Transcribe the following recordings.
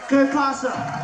¿Qué pasa?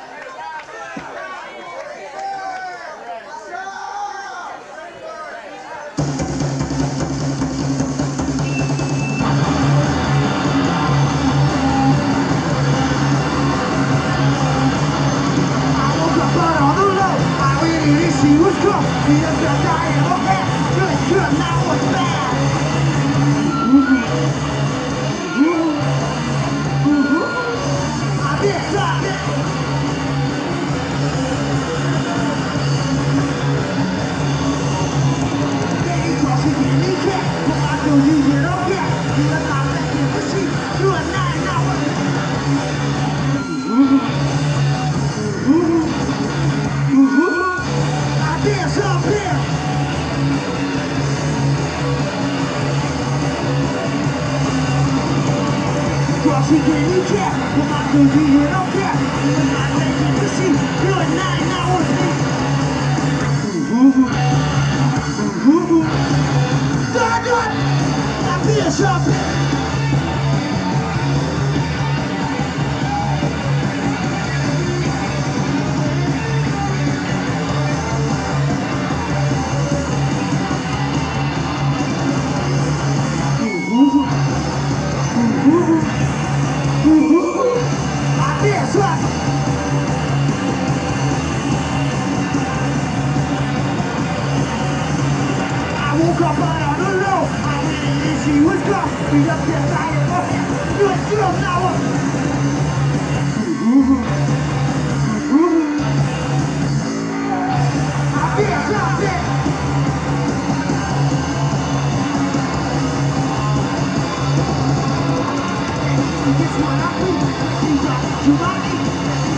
She didn't care, but my dude, you don't care. When I let you see, you're a 9-hour God, I'm being sharp. I'm being sharp. I woke up out on the low. I went in and she was gone. We up there dying for him. You don't know what. I'm being sharp. This one I do. She got to my knee.